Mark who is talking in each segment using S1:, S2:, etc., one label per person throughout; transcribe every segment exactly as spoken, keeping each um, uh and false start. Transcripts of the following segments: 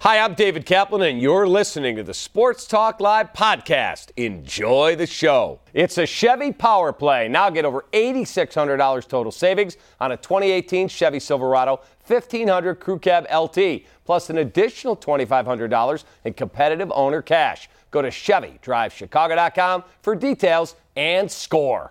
S1: Hi, I'm David Kaplan, and you're listening to the Sports Talk Live podcast. Enjoy the show. It's a Chevy Power Play. Now get over eight thousand six hundred dollars total savings on a twenty eighteen Chevy Silverado fifteen hundred Crew Cab L T, plus an additional two thousand five hundred dollars in competitive owner cash. Go to Chevy Drive Chicago dot com for details and score.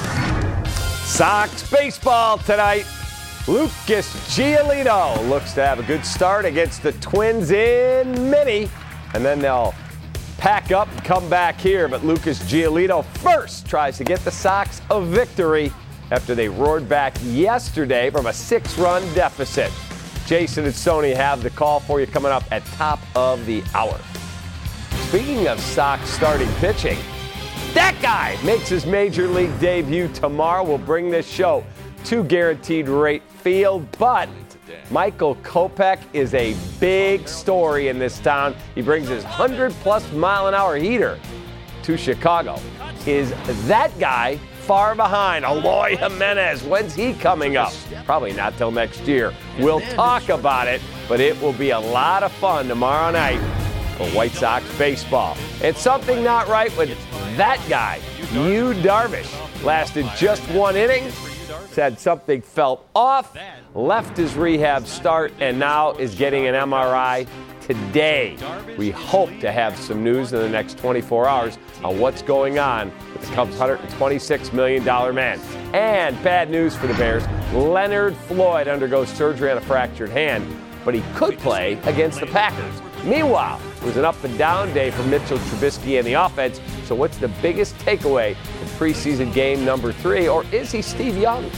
S1: Sox baseball tonight. Lucas Giolito looks to have a good start against the Twins in Minnie, and then they'll pack up and come back here. But Lucas Giolito first tries to get the Sox a victory after they roared back yesterday from a six-run deficit. Jason and Sony have the call for you coming up at top of the hour. Speaking of Sox starting pitching, that guy makes his major league debut tomorrow. We'll bring this show to Guaranteed Rate Field, but Michael Kopech is a big story in this town. He brings his one hundred plus mile an hour heater to Chicago. Is that guy far behind Eloy Jimenez? When's he coming up? Probably not till next year. We'll talk about it, but it will be a lot of fun tomorrow night for White Sox baseball. It's something not right with that guy. Yu Darvish lasted just one inning. Said something felt off, left his rehab start, and now is getting an M R I today. We hope to have some news in the next twenty-four hours on what's going on with the Cubs' one hundred twenty-six million dollars man. And bad news for the Bears. Leonard Floyd undergoes surgery on a fractured hand, but he could play against the Packers. Meanwhile, it was an up-and-down day for Mitchell Trubisky and the offense. So what's the biggest takeaway from preseason game number three? Or is he Steve Young?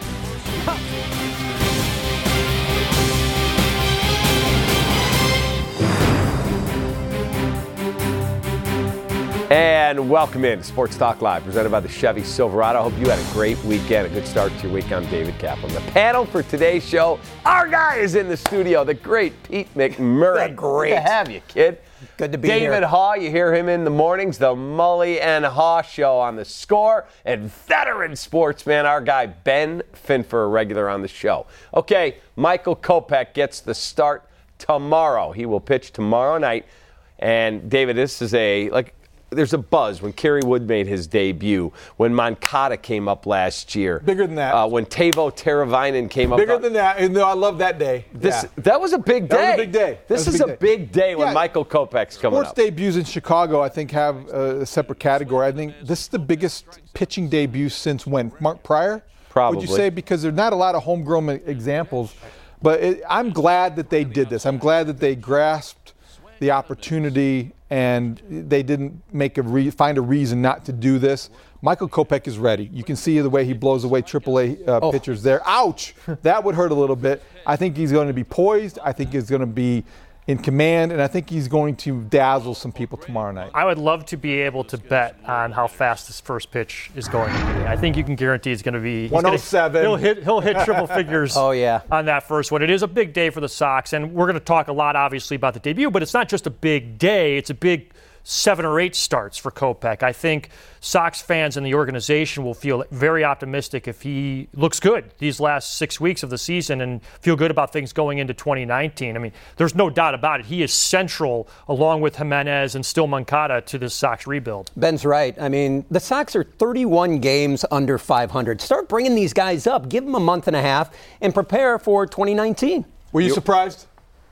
S1: And welcome in to Sports Talk Live, presented by the Chevy Silverado. I hope you had a great weekend, a good start to your week. I'm David Kaplan. The panel for today's show, our guy is in the studio, the great Pete McMurray.
S2: Great.
S1: Good to have you, kid.
S2: Good to be
S1: David
S2: here.
S1: David Haugh, you hear him in the mornings, the Mully and Haugh Show on the Score. And veteran sportsman, our guy Ben Finfer, a regular on the show. Okay, Michael Kopech gets the start tomorrow. He will pitch tomorrow night. And David, this is a, like, there's a buzz when Kerry Wood made his debut, when Moncada came up last year.
S3: Bigger than that.
S1: Uh, when Teuvo Teravainen came
S3: Bigger
S1: up.
S3: Bigger than that. And no, I love that day.
S1: This,
S3: yeah.
S1: That was a big day.
S3: That was a big day.
S1: This
S3: is
S1: a big, big day when
S3: yeah.
S1: Michael Kopech's coming
S3: Sports
S1: up.
S3: Sports debuts in Chicago, I think, have a separate category. I think this is the biggest pitching debut since when? Mark Pryor?
S1: Probably.
S3: Would you say? Because there's not a lot of homegrown examples. But it, I'm glad that they did this. I'm glad that they grasped the opportunity and they didn't make a re- find a reason not to do this. Michael Kopech is ready. You can see the way he blows away triple A uh, oh. pitchers there. Ouch! That would hurt a little bit. I think he's going to be poised. I think he's going to be in command, and I think he's going to dazzle some people tomorrow night.
S4: I would love to be able to bet on how fast this first pitch is going to be. I think you can guarantee it's going to be
S3: one oh seven.
S4: He'll hit he'll hit triple figures
S2: oh, yeah.
S4: on that first one. It is a big day for the Sox, and we're going to talk a lot, obviously, about the debut, but it's not just a big day. It's a big seven or eight starts for Kopech. I think Sox fans and the organization will feel very optimistic if he looks good these last six weeks of the season and feel good about things going into twenty nineteen. I mean, there's no doubt about it. He is central, along with Jimenez and still Moncada, to this Sox rebuild.
S2: Ben's right. I mean, the Sox are thirty-one games under five hundred. Start bringing these guys up. Give them a month and a half and prepare for twenty nineteen.
S3: Were you surprised?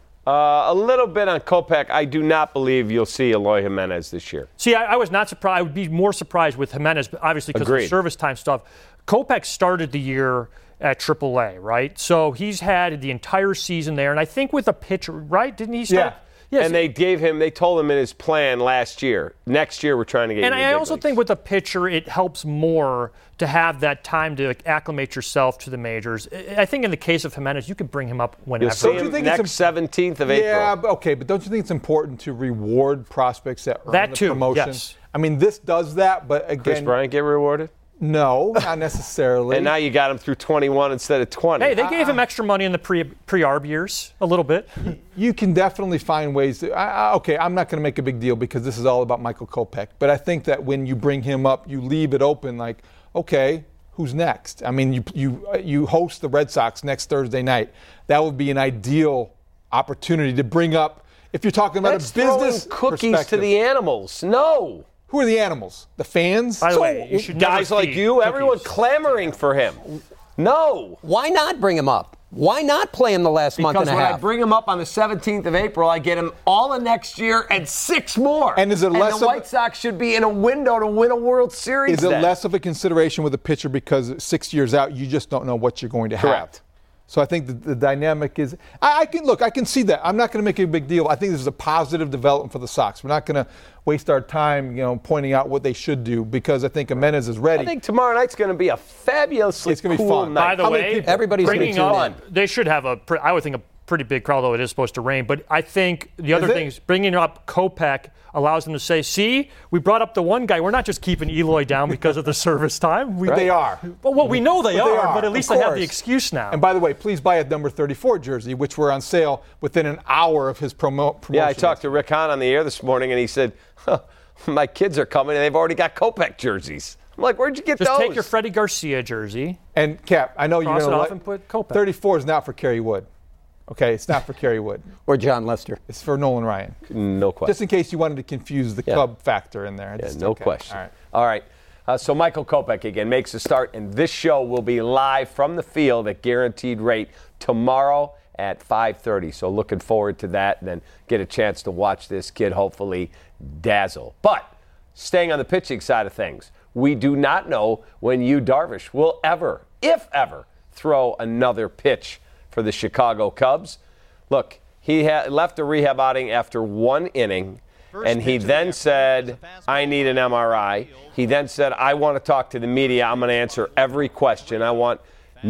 S1: Uh, a little bit on Kopech. I do not believe you'll see Eloy Jimenez this year.
S4: See, I, I was not surprised. I would be more surprised with Jimenez, obviously, because of the service time stuff. Kopech started the year at triple A, right? So he's had the entire season there. And I think with a pitcher, right? Didn't he start?
S3: Yeah.
S4: Yes.
S1: And they gave him, they told him in his plan last year, next year we're trying to get
S4: And
S1: you
S4: I
S1: big
S4: also
S1: leagues.
S4: think with a pitcher, it helps more to have that time to acclimate yourself to the majors. I think in the case of Jimenez, you could bring him up whenever.
S1: You'll see
S3: Don't you
S1: him
S3: think
S1: next
S3: it's a-
S1: seventeenth of April.
S3: Yeah, but- okay, but don't you think it's important to reward prospects that earn
S4: That
S3: the
S4: too,
S3: promotion?
S4: yes.
S3: I mean, this does that, but again,
S1: Chris Bryant get rewarded?
S3: no, not necessarily.
S1: And now you got him through twenty-one instead of twenty.
S4: Hey, they gave him extra money in the pre, pre-arb years, a little bit.
S3: You can definitely find ways to. I, I, okay, I'm not going to make a big deal because this is all about Michael Kopech. But I think that when you bring him up, you leave it open. Like, okay, who's next? I mean, you you you host the Red Sox next Thursday night. That would be an ideal opportunity to bring up if you're talking about
S1: That's
S3: a business
S1: throwing cookies to
S3: perspective.
S1: the animals. No.
S3: Who are the animals? The fans?
S4: By the
S1: So,
S4: way, you should never
S1: guys like
S4: feed
S1: you, everyone
S4: cookies.
S1: clamoring for him. No.
S2: Why not bring him up? Why not play him the last month
S1: Because
S2: and a
S1: when
S2: half?
S1: I bring him up on the seventeenth of April, I get him all of next year and six more.
S3: And is it less
S1: the
S3: of-
S1: White Sox should be in a window to win a World Series.
S3: Is it
S1: then.
S3: less of a consideration with a pitcher because six years out, you just don't know what you're going to
S1: Correct.
S3: have? So I think the, the dynamic is. I, I can look. I can see that. I'm not going to make a big deal. I think this is a positive development for the Sox. We're not going to waste our time, you know, pointing out what they should do because I think Jimenez is ready.
S1: I think tomorrow night's going to be a fabulously
S3: It's gonna be
S1: cool
S3: fun.
S1: night.
S4: By the
S3: How many
S4: way,
S3: people?
S2: Everybody's gonna
S4: bringing
S2: tune
S4: up,
S2: in.
S4: they should have a, pre- I would think, a pretty big crowd, though it is supposed to rain. But I think the other
S3: it?
S4: thing is bringing up Kopech allows them to say, see, we brought up the one guy. We're not just keeping Eloy down because of the service time. We,
S3: They are.
S4: Well, well, we know they,
S3: But they
S4: are,
S3: are,
S4: but at
S3: of
S4: least they have the
S3: course.
S4: excuse now.
S3: And by the way, please buy a number thirty-four jersey, which were on sale within an hour of his promo- promotion.
S1: Yeah, I talked to Rick Hahn on the air this morning, and he said, huh, my kids are coming, and they've already got Kopech jerseys. I'm like, where'd you get
S4: just
S1: those?
S4: take your Freddie Garcia jersey.
S3: And Cap, I know you're
S4: Cross
S3: going
S4: it
S3: to
S4: off and put Kopech.
S3: thirty-four is not for Kerry Wood. Okay, it's not for Kerry Wood.
S2: Or John Lester.
S3: It's for Nolan Ryan.
S1: No question.
S3: Just in case you wanted to confuse the
S1: Yeah.
S3: Cub factor in there.
S1: Yeah,
S3: Just-
S1: no
S3: okay.
S1: question.
S3: All right.
S1: All right. Uh, so Michael Kopech again makes a start, and this show will be live from the field at Guaranteed Rate tomorrow at five thirty. So looking forward to that, and then get a chance to watch this kid hopefully dazzle. But staying on the pitching side of things, we do not know when Yu Darvish will ever, if ever, throw another pitch for the Chicago Cubs. Look, he ha- left a rehab outing after one inning, and he then said, I need an M R I. He then said, I want to talk to the media. I'm going to answer every question. I want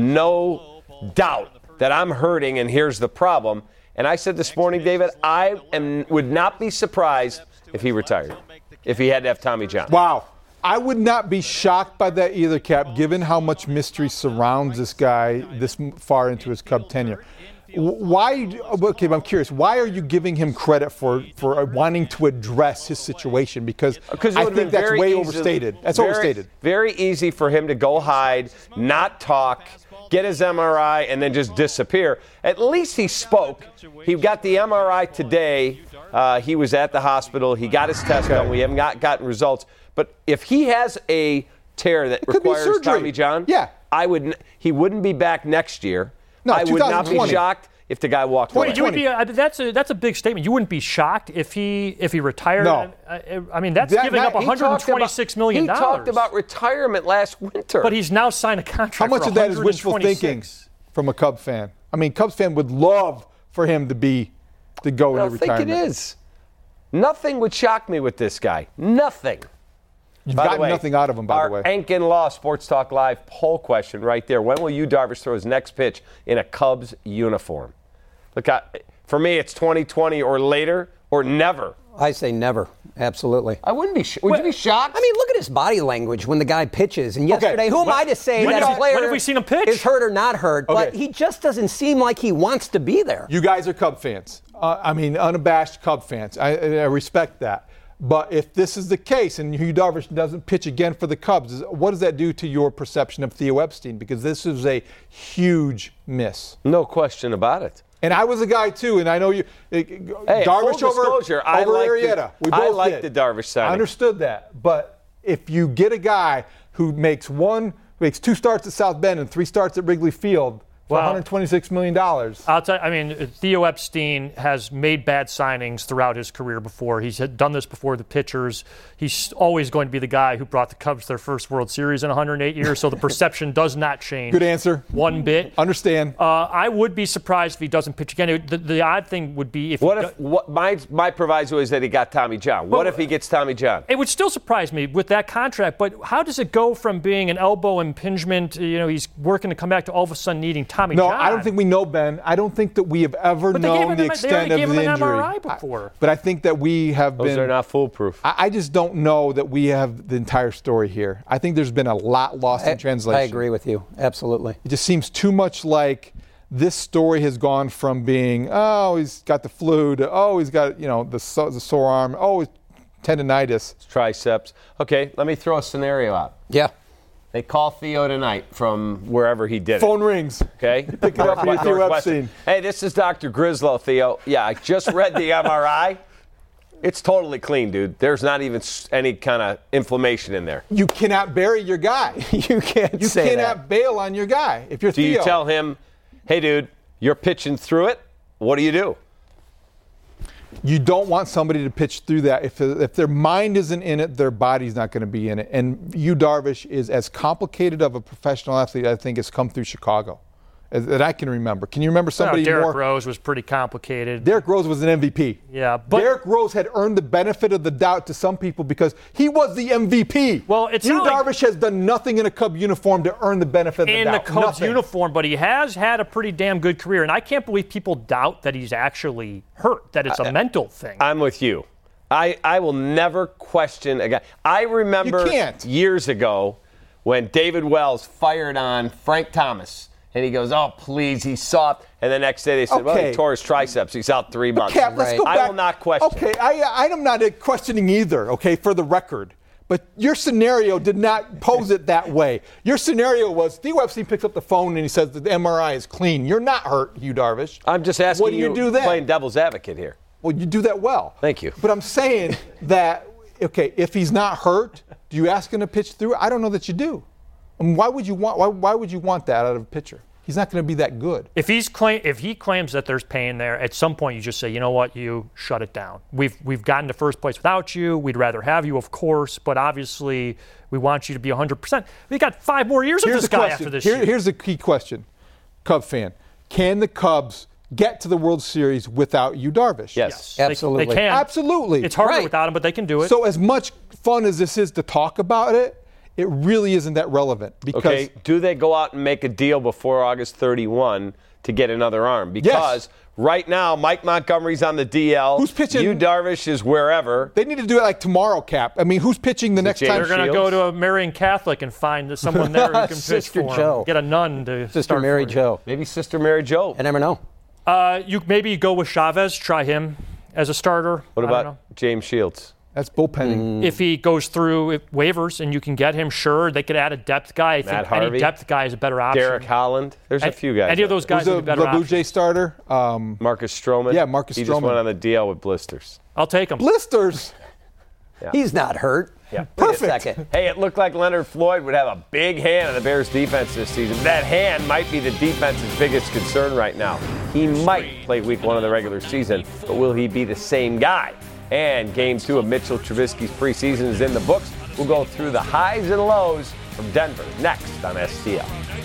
S1: no doubt that I'm hurting, and here's the problem. And I said this morning, David, I am, would not be surprised if he retired, if he had to have Tommy John.
S3: Wow. I would not be shocked by that either, Cap, given how much mystery surrounds this guy this m- far into his Cub tenure. W- Why, okay, I'm curious, why are you giving him credit for, for wanting to address his situation? Because
S1: Because it
S3: I
S1: would've
S3: think
S1: been
S3: that's
S1: very
S3: way
S1: easy-
S3: overstated. That's
S1: very,
S3: overstated.
S1: Very easy for him to go hide, not talk, get his M R I, and then just disappear. At least he spoke. He got the M R I today. Uh, he was at the hospital. He got his test done. We haven't got, gotten results. But if he has a tear that
S3: could be
S1: requires
S3: surgery.
S1: Tommy John,
S3: Yeah.
S1: I would. n- He wouldn't be back next year.
S3: No,
S1: I would not be
S3: twenty twenty.
S1: shocked if the guy walked away.
S4: Wait, you would be. Uh, that's a that's a big statement. You wouldn't be shocked if he if he retired.
S3: No.
S4: I, I mean, that's
S3: That-
S4: giving
S3: that-
S4: up
S3: he
S4: one hundred
S1: talked about-
S4: twenty-six million
S1: He
S4: dollars.
S1: talked about retirement last winter.
S4: But he's now signed a contract.
S3: How much
S4: for
S3: of that is wishful
S4: one hundred
S3: thinking
S4: twenty-six.
S3: from a Cub fan? I mean, Cubs fan would love for him to be to go
S1: I
S3: into
S1: don't think
S3: retirement.
S1: it is. Nothing would shock me with this guy. Nothing.
S3: You've
S1: By the
S3: gotten
S1: way,
S3: nothing out of him, by
S1: our
S3: the way.
S1: Ankin Law Sports Talk Live poll question right there. When will Yu Darvish throw his next pitch in a Cubs uniform? Look, I, for me, it's twenty twenty or later or never.
S2: I say never. Absolutely.
S1: I wouldn't be. Sh- would you be shocked?
S2: I mean, look at his body language when the guy pitches. And yesterday, who am
S3: but
S2: I to say
S4: when
S2: that
S4: did-
S2: a player
S4: when have we seen him pitch?
S2: is hurt or not hurt? But
S3: Okay.
S2: he just doesn't seem like he wants to be there.
S3: You guys are Cub fans. Uh, I mean, unabashed Cub fans. I, I respect that. But if this is the case and Yu Darvish doesn't pitch again for the Cubs, what does that do to your perception of Theo Epstein? Because this is a huge miss.
S1: no question about it.
S3: And I was a guy too, and I know you. Hey,
S1: Hey,
S3: Darvish
S1: full
S3: over,
S1: disclosure, I
S3: over
S1: like the-
S3: Arrieta. We both
S1: I like
S3: did.
S1: the Darvish signing.
S3: I understood that, but if you get a guy who makes one, makes two starts at South Bend and three starts at Wrigley Field for
S4: Well,
S3: one hundred twenty-six million dollars.
S4: I'll tell you, I mean, Theo Epstein has made bad signings throughout his career before. He's had done this before the pitchers. He's always going to be the guy who brought the Cubs their first World Series in one hundred eight years, so the perception does not change.
S3: Good answer.
S4: One bit.
S3: Understand.
S4: Uh, I would be surprised if he doesn't pitch again. It- The, the odd thing would be if
S1: What
S4: he
S1: if
S4: do-
S1: what my my proviso is that he got Tommy John? What
S4: Well,
S1: if he gets Tommy John?
S4: It would still surprise me with that contract, but how does it go from being an elbow impingement, you know, he's working to come back to all of a sudden needing Tommy
S3: No,
S4: John?
S3: I don't think we know, Ben. I don't think that we have ever
S4: But they gave
S3: known
S4: him
S3: the
S4: an- they
S3: extent
S4: already
S3: of
S4: gave him
S3: the
S4: an
S3: injury.
S4: M R I before.
S3: I- but I think that we have
S1: Those
S3: been.
S1: are not foolproof.
S3: I, I just don't know that we have the entire story here. I think there's been a lot lost in translation.
S2: I agree with you. Absolutely.
S3: It just seems too much like this story has gone from being, oh, he's got the flu, to, oh, he's got, you know, the, so, the sore arm, oh, tendonitis.
S1: Triceps. Okay, let me throw a scenario out.
S2: Yeah.
S1: They call Theo tonight from wherever he did
S3: Phone
S1: it.
S3: rings.
S1: Okay.
S3: Pick it up from Theo
S1: Northwestern.
S3: Epstein.
S1: Hey, this is Doctor Grislow, Theo. Yeah, I just read the M R I. It's totally clean, dude. There's not even s- any kind of inflammation in there.
S3: You cannot bury your guy.
S2: You can't
S3: You
S2: say
S3: cannot
S2: that.
S3: bail on your guy. If you're
S1: Do
S3: Theo.
S1: you tell him, hey, dude, you're pitching through it? What do you do?
S3: You don't want somebody to pitch through that. If, if their mind isn't in it, their body's not going to be in it. And Yu Darvish is as complicated of a professional athlete, I think, has come through Chicago as, that I can remember. Can you remember somebody
S4: No, Derrick
S3: more?
S4: Rose was pretty complicated.
S3: Derrick Rose was an M V P.
S4: Yeah, but
S3: Derrick Rose had earned the benefit of the doubt to some people because he was the M V P.
S4: Well, it's
S3: Yu
S4: not like-
S3: Darvish has done nothing in a Cub uniform to earn the benefit of the
S4: in
S3: doubt.
S4: the Cubs
S3: Nothing.
S4: uniform, but he has had a pretty damn good career. And I can't believe people doubt that he's actually hurt, that it's a mental thing.
S1: I'm with you. I, I will never question a guy. I remember
S3: You can't.
S1: years ago when David Wells fired on Frank Thomas. And he goes, oh, please, he's soft. And the next day they said, well, he
S3: Okay.
S1: tore his triceps. He's out three months.
S3: Cap, let's go
S1: I
S3: back.
S1: will not question.
S3: Okay, I, I'm not questioning either, okay, for the record. But your scenario did not pose it that way. Your scenario was Theo Epstein picks up the phone and he says that the M R I is clean. You're not hurt, Yu Darvish.
S1: I'm just asking
S3: What do you, do then?
S1: playing devil's advocate here.
S3: Well, you do that well.
S1: Thank you.
S3: But I'm saying that, okay, if he's not hurt, do you ask him to pitch through? I don't know that you do. I mean, why would you want? Why, why would you want that out of a pitcher? He's not going to be that good.
S4: If he's claim, if he claims that there's pain there, at some point you just say, you know what, you shut it down. We've we've gotten to first place without you. We'd rather have you, of course, but obviously we want you to be one hundred percent. We got five more years
S3: Here's
S4: of this
S3: the
S4: guy
S3: question.
S4: after this
S3: Here-
S4: year.
S3: Here's the key question, Cub fan: can the Cubs get to the World Series without Yu Darvish?
S1: Yes.
S4: They-
S2: Absolutely.
S4: They, can.
S3: Absolutely.
S4: It's harder
S2: Right.
S4: without him, but they can do it.
S3: So as much fun as this is to talk about it, it really isn't that relevant because
S1: Okay, do they go out and make a deal before August thirty-first to get another arm? Because right now, Mike Montgomery's on the D L.
S3: Who's pitching?
S1: Yu Darvish is wherever.
S3: they need to do it like tomorrow, Cap. I mean, who's pitching the next
S1: James
S3: time?
S4: They're going to
S1: Shields?
S4: go to a Marian Catholic and find someone there who can pitch
S2: Sister
S4: for
S2: Joe.
S4: him. Get a nun to
S2: Sister
S4: start
S2: Mary
S4: for you.
S2: Jo.
S1: Maybe Sister Mary Jo.
S2: I never know.
S4: Uh, you maybe go with Chavez, try him as a starter.
S1: What
S4: I don't know.
S1: about James Shields?
S3: That's bullpenning.
S4: If he goes through waivers and you can get him, sure, they could add a depth guy. I
S1: Matt
S4: think any
S1: Harvey?
S4: depth guy is a better option.
S1: Derek Holland. There's a
S4: Any-
S1: few guys.
S4: Any of
S1: out
S4: those
S1: there.
S4: guys
S3: Who's
S4: would
S3: the,
S4: be better
S3: the Blue
S4: options.
S3: Jay starter? Um,
S1: Marcus Stroman.
S3: Yeah, Marcus
S1: He just
S3: Stroman.
S1: went on the D L with blisters.
S4: I'll take him.
S3: blisters.
S2: He's not hurt.
S1: Yeah.
S2: Wait a
S3: Perfect.
S2: second.
S1: Hey, it looked like Leonard Floyd would have a big hand in the Bears defense this season. That hand might be the defense's biggest concern right now. He might play week one of the regular season, but will he be the same guy? And game two of Mitchell Trubisky's preseason is in the books. We'll go through the highs and lows from Denver next on S T L.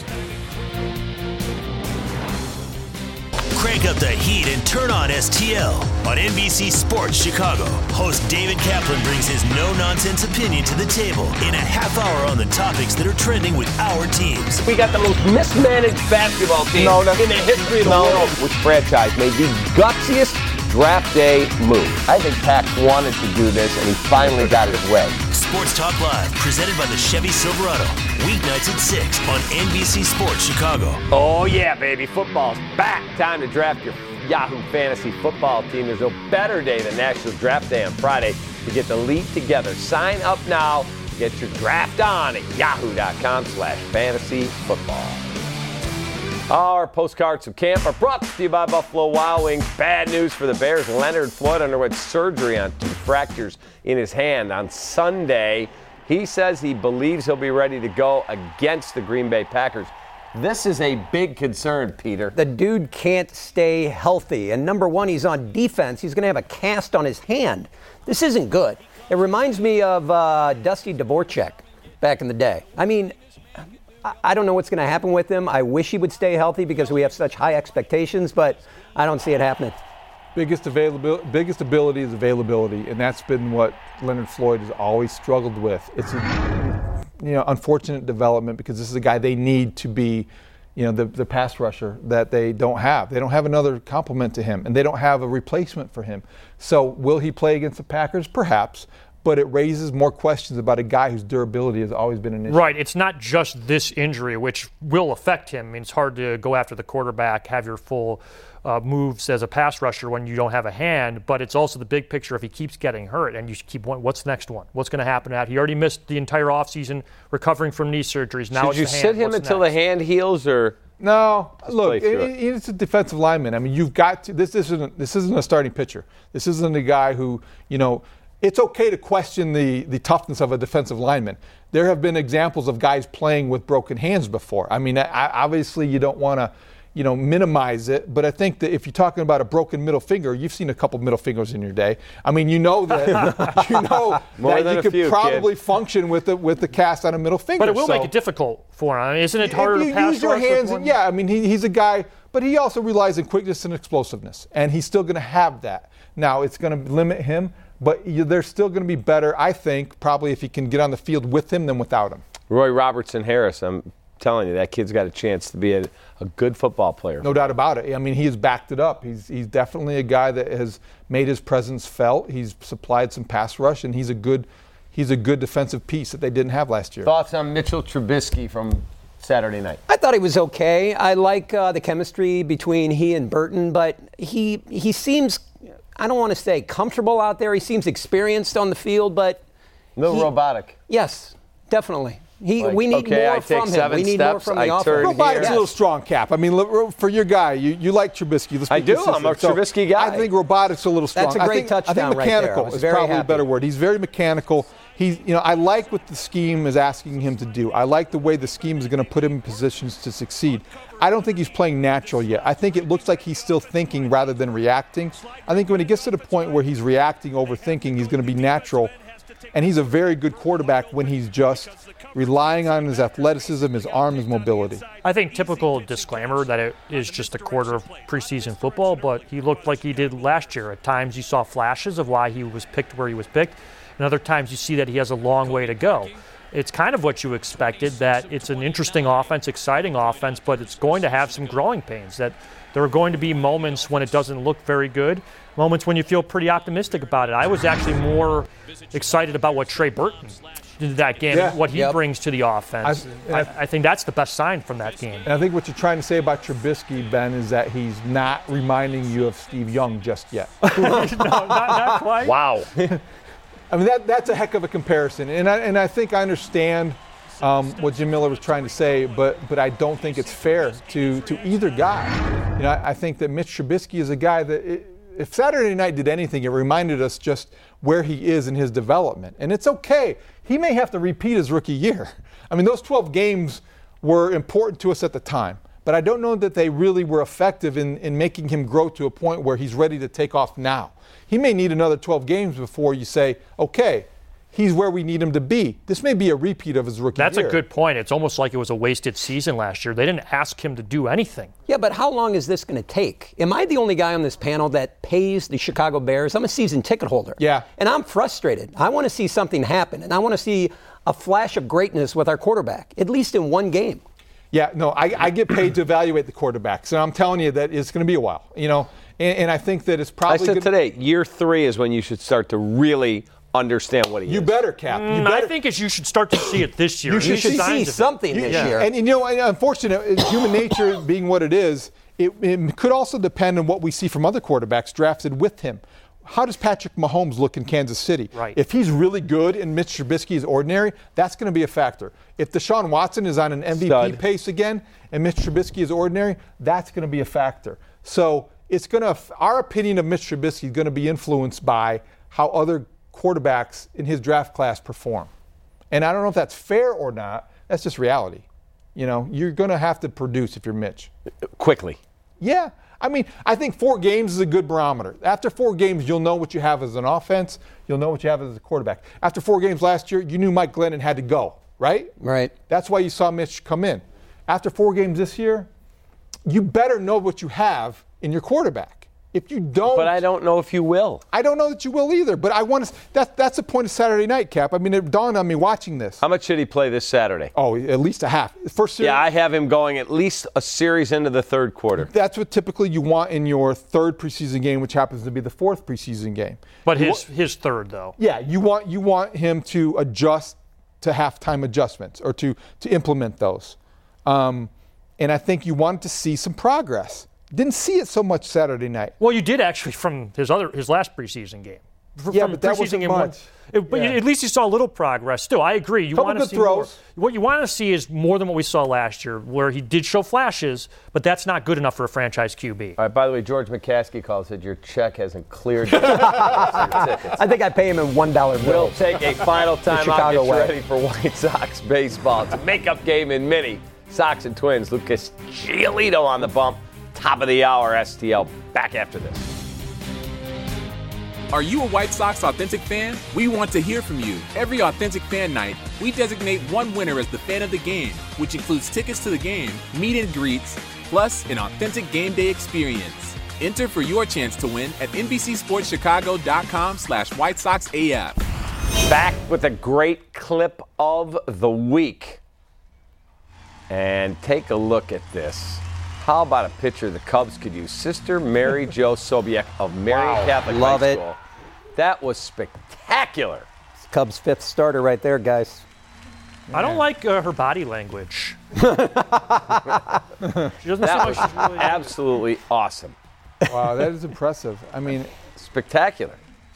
S5: Crank up the heat and turn on S T L. On N B C Sports Chicago, host David Kaplan brings his no-nonsense opinion to the table in a half hour on the topics that are trending with our teams.
S1: We got the most mismanaged basketball team
S3: No, that's-
S1: in the history of the
S3: no.
S1: world. Which franchise made the gutsiest draft day move? I think Pax wanted to do this, and he finally got his way.
S5: Sports Talk Live, presented by the Chevy Silverado. Weeknights at six on N B C Sports Chicago.
S1: Oh, yeah, baby. Football's back. Time to draft your Yahoo Fantasy Football team. There's no better day than National Draft Day on Friday to get the league together. Sign up now. Get your draft on at yahoo.com slash fantasy football. Our postcards of camp are brought to you by Buffalo Wild Wings. Bad news for the Bears. Leonard Floyd underwent surgery on two fractures in his hand on Sunday. He says he believes he'll be ready to go against the Green Bay Packers. This is a big concern, Peter.
S2: The dude can't stay healthy. And number one, he's on defense. He's going to have a cast on his hand. This isn't good. It reminds me of uh, Dusty Dvorak back in the day. I mean, I, I don't know what's going to happen with him. I wish he would stay healthy because we have such high expectations, but I don't see it happening.
S3: Biggest availability, biggest ability is availability, and that's been what Leonard Floyd has always struggled with. It's a, you know, unfortunate development because this is a guy they need to be, you know, the, the pass rusher that they don't have. They don't have another complement to him, and they don't have a replacement for him. So will he play against the Packers? Perhaps, but it raises more questions about a guy whose durability has always been an issue.
S4: Right. It's not just this injury, which will affect him. I mean, it's hard to go after the quarterback, have your full uh, moves as a pass rusher when you don't have a hand, but it's also the big picture if he keeps getting hurt and you keep one, what's the next one? What's going to happen to that? He already missed the entire offseason recovering from knee surgeries. Now
S1: Should
S4: it's
S1: you
S4: the hand.
S1: sit him
S4: What's
S1: until
S4: next?
S1: the hand heals, or
S3: No, look,
S1: play through
S3: it, it's a defensive lineman. I mean, you've got to. This isn't. This isn't a starting pitcher. This isn't a guy who, you know. It's okay to question the the toughness of a defensive lineman. There have been examples of guys playing with broken hands before. I mean, I, obviously you don't want to, you know, minimize it. But I think that if you're talking about a broken middle finger, you've seen a couple middle fingers in your day. I mean, you know that you know
S1: More
S3: that
S1: than
S3: you
S1: a
S3: could
S1: few,
S3: probably
S1: kid.
S3: function with the with the cast on a middle finger.
S4: But it will
S3: So-
S4: make it difficult for him. I mean, isn't it harder
S3: if
S4: to
S3: you
S4: pass
S3: use your
S4: rush with
S3: hands,
S4: one?
S3: yeah. I mean, he, he's a guy, but he also relies on quickness and explosiveness, and he's still going to have that. Now, it's going to limit him, but you, they're still going to be better, I think, probably if he can get on the field with him than without him.
S1: Roy Robertson Harris, I'm telling you, that kid's got a chance to be a, a good football player.
S3: No doubt about it. I mean, he has backed it up. He's he's definitely a guy that has made his presence felt. He's supplied some pass rush, and he's a good he's a good defensive piece that they didn't have last year.
S1: Thoughts on Mitchell Trubisky from Saturday night?
S2: I thought he was okay. I like uh, the chemistry between he and Burton, but he he seems, I don't want to say comfortable out there. He seems experienced on the field, but
S1: A little
S2: he-
S1: robotic.
S2: Yes, definitely. He
S1: Like,
S2: we need
S1: okay,
S2: more
S1: I take
S2: from him.
S1: seven
S2: We need
S1: steps,
S2: more from
S1: I
S2: the
S1: turn
S2: offense.
S3: Robotic's
S1: here.
S3: a little strong, Cap. I mean, look, for your guy, you, you like Trubisky. Let's
S1: I
S3: be
S1: do. I'm a
S3: consistent.
S1: Trubisky guy.
S3: I think robotic's a little strong.
S2: That's a
S3: I
S2: great
S3: think,
S2: touchdown
S3: I think
S2: right there. I
S3: mechanical
S2: was
S3: is
S2: very
S3: probably a
S2: happy.
S3: better word. He's very mechanical. He's, you know, I like what the scheme is asking him to do. I like the way the scheme is going to put him in positions to succeed. I don't think he's playing natural yet. I think it looks like he's still thinking rather than reacting. I think when he gets to the point where he's reacting, overthinking, he's going to be natural. And he's a very good quarterback when he's just relying on his athleticism, his arm, his mobility.
S4: I think typical disclaimer that it is just a quarter of preseason football, but he looked like he did last year. At times you saw flashes of why he was picked where he was picked, and other times you see that he has a long way to go. It's kind of what you expected, that it's an interesting offense, exciting offense, but it's going to have some growing pains, that there are going to be moments when it doesn't look very good, moments when you feel pretty optimistic about it. I was actually more excited about what Trey Burton did that game,
S3: Yeah.
S4: and what he
S2: Yep.
S4: brings to the offense.
S3: I-
S4: I, I think that's the best sign from that game.
S3: And I think what you're trying to say about Trubisky, Ben, is that he's not reminding you of Steve Young just yet.
S4: no, not, not quite.
S1: Wow.
S3: I mean, that, that's a heck of a comparison. And I, and I think I understand um, what Jim Miller was trying to say, but but I don't think it's fair to, to either guy. You know, I, I think that Mitch Trubisky is a guy that, it, if Saturday night did anything, it reminded us just where he is in his development. And it's okay. He may have to repeat his rookie year. I mean, those twelve games were important to us at the time. But I don't know that they really were effective in, in making him grow to a point where he's ready to take off now. He may need another twelve games before you say, okay, he's where we need him to be. This may be a repeat of his rookie
S4: That's
S3: year.
S4: a good point. It's almost like it was a wasted season last year. They didn't ask him to do anything.
S2: Yeah, but how long is this going to take? Am I the only guy on this panel that pays the Chicago Bears? I'm a season ticket holder.
S3: Yeah.
S2: And I'm frustrated. I want to see something happen, and I want to see a flash of greatness with our quarterback, at least in one game.
S3: Yeah, no, I, I get paid to evaluate the quarterbacks, and I'm telling you that it's going to be a while, you know, and, and I think that it's
S1: I
S3: probably
S1: said
S3: gonna,
S1: today, year three is when you should start to really understand what he
S3: You
S1: is.
S3: better, Cap. You
S4: Mm,
S3: better.
S4: I think it's, you should start to see it this year.
S3: You
S4: At
S3: should
S4: least
S2: You should
S4: signs
S2: see
S4: of it.
S2: something this
S4: Yeah.
S2: year.
S3: And, and you know, and unfortunately, human nature being what it is, it, it could also depend on what we see from other quarterbacks drafted with him. How does Patrick Mahomes look in Kansas City?
S4: Right.
S3: If he's really good and Mitch Trubisky is ordinary, that's going to be a factor. If Deshaun Watson is on an M V P
S1: Stud.
S3: pace again and Mitch Trubisky is ordinary, that's going to be a factor. So it's going to, our opinion of Mitch Trubisky is going to be influenced by how other quarterbacks in his draft class perform. And I don't know if that's fair or not. That's just reality. You know, you're going to have to produce if you're Mitch.
S1: Quickly.
S3: Yeah. I mean, I think four games is a good barometer. After four games, you'll know what you have as an offense. You'll know what you have as a quarterback. After four games last year, you knew Mike Glennon had to go, right?
S2: Right.
S3: That's why you saw Mitch come in. After four games this year, you better know what you have in your quarterback. If you don't,
S1: But I don't know if you will.
S3: I don't know that you will either. But I want to. That, that's the point of Saturday night, Cap. I mean, it dawned on me watching this.
S1: How much should he play this Saturday?
S3: Oh, at least a half. First series.
S1: Yeah, I have him going at least a series into the third quarter.
S3: That's what typically you want in your third preseason game, which happens to be the fourth preseason game.
S4: But
S3: You
S4: his
S3: wa-
S4: his third, though.
S3: yeah, you want you want him to adjust to halftime adjustments or to to implement those, um, and I think you want to see some progress. Didn't see it so much Saturday night.
S4: Well, you did actually from his other his last preseason game. From
S3: yeah, but that
S4: preseason
S3: wasn't
S4: game
S3: much.
S4: one, it, but
S3: Yeah.
S4: at least you saw a little progress. Still, I agree. You
S3: Couple
S4: want to
S3: good
S4: see
S3: throws.
S4: more. What you want to see is more than what we saw last year, where he did show flashes, but that's not good enough for a franchise Q B.
S1: All right, by the way, George McCaskey calls it your check hasn't cleared yet. Your tickets.
S2: I think I pay him in one dollar
S1: We'll
S2: bills.
S1: take a final time out,
S2: Chicago
S1: get you
S2: way.
S1: ready for White Sox baseball. It's a makeup game in mini. Sox and Twins. Lucas Giolito on the bump. Top of the hour, S T L. Back after this.
S6: Are you a White Sox Authentic fan? We want to hear from you. Every Authentic Fan Night, we designate one winner as the fan of the game, which includes tickets to the game, meet and greets, plus an authentic game day experience. Enter for your chance to win at N B C Sports Chicago dot com slash White Sox A F.
S1: Back with a great clip of the week. And take a look at this. How about a picture the Cubs could use? Sister Mary Jo Sobiek of Marian
S2: Wow.
S1: Catholic
S2: Love
S1: High
S2: it.
S1: School. That was spectacular.
S2: Cubs' fifth starter right there, guys.
S4: I don't like uh, her body language. she doesn't seem
S1: That
S4: like
S1: was
S4: she's really.
S1: absolutely awesome.
S3: Wow, that is impressive. I mean,
S1: Spectacular.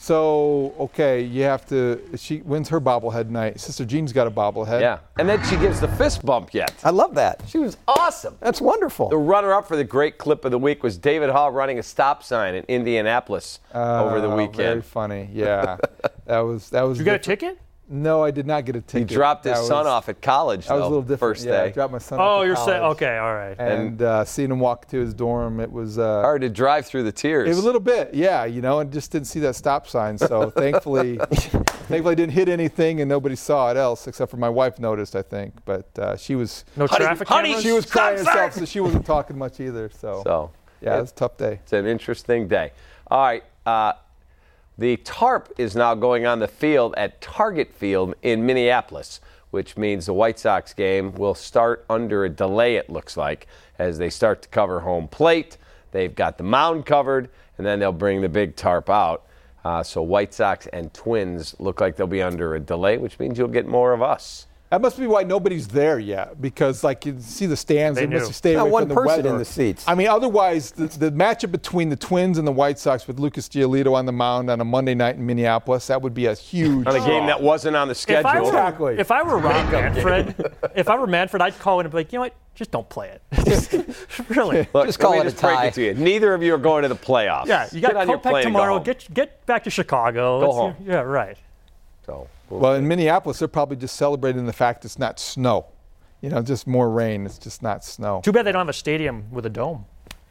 S3: so, okay, you have to, she wins her bobblehead night. Sister Jean's got a bobblehead.
S1: Yeah. And then she gives the fist bump yet.
S2: I love that.
S1: She was awesome.
S2: That's wonderful.
S1: The runner-up for the great clip of the week was David Hall running a stop sign in Indianapolis over the
S3: Oh, Very
S1: weekend.
S3: funny, yeah. that was, that was.
S4: You got a
S3: different.
S4: ticket?
S3: No, I did not get a
S1: He
S3: ticket.
S1: dropped his
S3: That
S1: son
S3: was-
S1: off at college,
S3: That was
S1: though,
S3: a little different.
S1: first
S3: yeah, I
S1: day.
S3: dropped my son off
S4: Oh,
S3: at
S4: you're saying
S3: college.
S4: okay, all right.
S3: And uh, seeing him walk to his dorm, it was uh,
S1: Hard to drive through the tears.
S3: it was a little bit, yeah, you know, and just didn't see that stop sign. So thankfully, thankfully, I didn't hit anything, and nobody saw it else except for my wife noticed, I think. But uh, she was,
S4: No
S1: Honey-
S4: traffic
S1: honey,
S4: cameras?
S3: she was
S1: Stop
S3: crying
S1: sign!
S3: herself, so she wasn't talking much either. So,
S1: So,
S3: yeah, it was a tough day.
S1: it's an interesting day. All right. Uh, the tarp is now going on the field at Target Field in Minneapolis, which means the White Sox game will start under a delay, it looks like, as they start to cover home plate. They've got the mound covered, and then they'll bring the big tarp out. Uh, so White Sox and Twins look like they'll be under a delay, which means you'll get more of us.
S3: That must be why nobody's there yet, because like you see the stands,
S4: They
S3: they must
S4: knew.
S3: stay
S2: Not
S3: away
S2: one
S3: from the
S2: person
S3: weather.
S2: in the seats.
S3: I mean, otherwise, the, the matchup between the Twins and the White Sox with Lucas Giolito on the mound on a Monday night in Minneapolis, that would be a huge.
S1: On a game that wasn't on the
S4: If I
S1: schedule.
S4: were,
S3: Exactly.
S4: if I were Rob Manfred, if I were Manfred, I'd call in and be like, you know what, just don't play it. Really.
S1: Look,
S2: Just call
S1: let me
S2: it a
S1: just break
S2: tie.
S1: it to you. Neither of you are going to the playoffs.
S4: Yeah, you got
S1: Get on your plane
S4: Kopech
S1: and go
S4: tomorrow.
S1: home.
S4: Get get back to Chicago.
S1: Go
S4: Let's-
S1: home.
S4: Yeah, right.
S1: So,
S3: Well, in Minneapolis, they're probably just celebrating the fact it's not snow. You know, just more rain. It's just not snow.
S4: Too bad they don't have a stadium with a dome.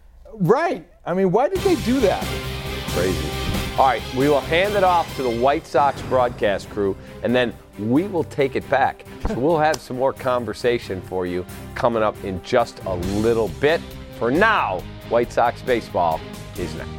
S3: Right. I mean, why did they do that?
S1: crazy. All right, we will hand it off to the White Sox broadcast crew, and then we will take it back. So we'll have some more conversation for you coming up in just a little bit. For now, White Sox baseball is next.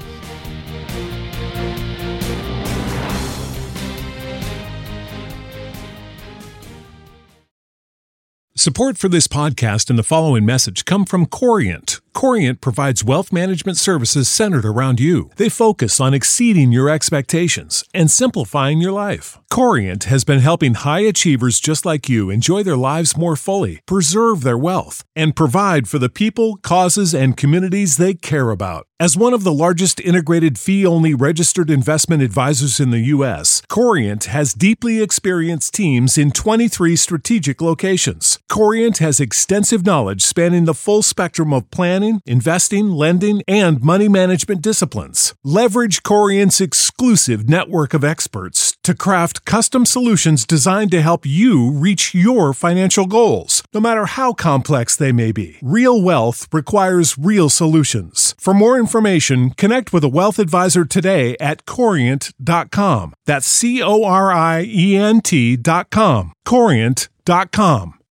S7: Support for this podcast and the following message come from Corient. Corient provides wealth management services centered around you. They focus on exceeding your expectations and simplifying your life. Corient has been helping high achievers just like you enjoy their lives more fully, preserve their wealth, and provide for the people, causes, and communities they care about. As one of the largest integrated fee-only registered investment advisors in the U S, Corient has deeply experienced teams in twenty-three strategic locations. Corient has extensive knowledge spanning the full spectrum of planning, investing, lending, and money management disciplines. Leverage Corient's exclusive network of experts to craft custom solutions designed to help you reach your financial goals, no matter how complex they may be. Real wealth requires real solutions. For more information, connect with a wealth advisor today at corient dot com. That's C O R I E N T dot com. corient dot com.